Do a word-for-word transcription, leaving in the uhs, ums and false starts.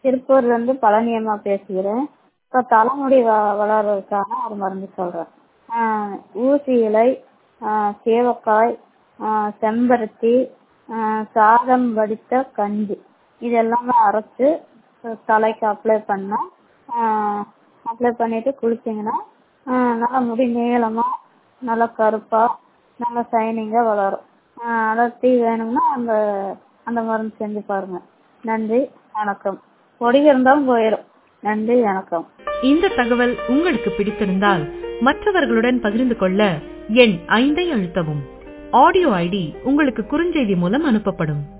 திருப்பூர்ல இருந்து பழனியம்மா பேசுகிறேன். இப்போ தலைமுடி வ வளர்றதுக்கான ஒரு மருந்து சொல்கிறேன். ஊசி இலை, சேவக்காய், செம்பருத்தி, சாதம் வடித்த கஞ்சி இதெல்லாமே அரைச்சி தலைக்கு அப்ளை பண்ணால் அப்ளை பண்ணிவிட்டு குளிச்சிங்கன்னா நல்லா முடி நீளமாக நல்லா கருப்பாக நல்லா ஷைனிங்காக வளரும். அடர்த்தி வேணும்னா அந்த அந்த மருந்து செஞ்சு பாருங்கள். நன்றி, வணக்கம். பொடிக இருந்தாலும் போயிடும். நன்றி, வணக்கம். இந்த தகவல் உங்களுக்கு பிடித்திருந்தால் மற்றவர்களுடன் பகிர்ந்து கொள்ள எண் ஐந்தை அழுத்தவும். ஆடியோ ஐடி உங்களுக்கு குறுஞ்செய்தி மூலம் அனுப்பப்படும்.